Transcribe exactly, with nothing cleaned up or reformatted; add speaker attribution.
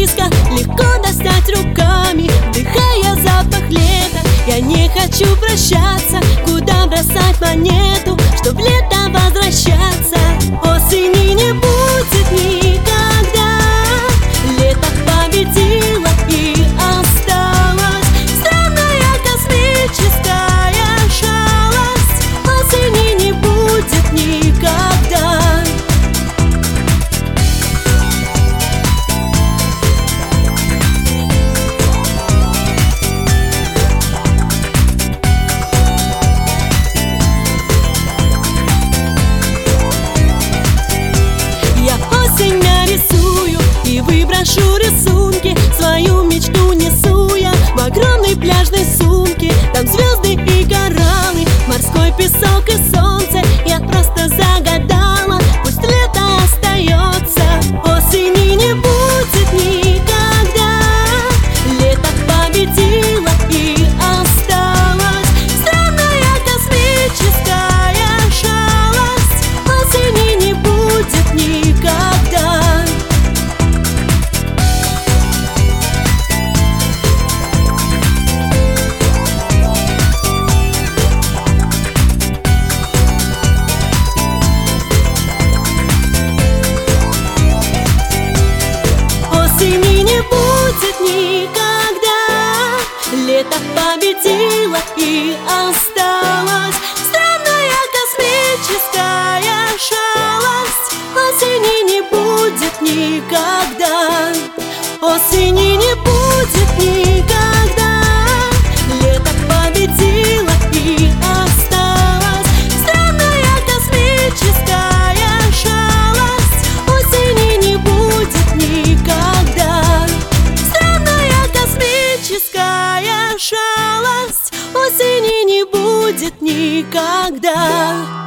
Speaker 1: близко, легко достать руками, вдыхая запах лета. Я не хочу прощаться, куда бросать монету, чтоб лето возвращаться. Осени не будет никогда, лето победило и осталось. Странная космическая шалость. Осени не будет никогда. И выброшу рисунки, свою мечту несу я в огромной пляжной сумке. Там звезды и кораллы, морской песок и солнце. Я просто загадала, пусть лето остается. Осени не будет никогда, лето победило и осталось. Странная космическая шалость. Осени не будет никогда. Осени не будет никогда, лето победило и осталось. Странная космическая шалость. Осени не будет никогда. Осени не будет никогда, лето победило и осталось. Странная космическая шалость. Осени не будет никогда. Странная космическая шалость. Осени не будет никогда.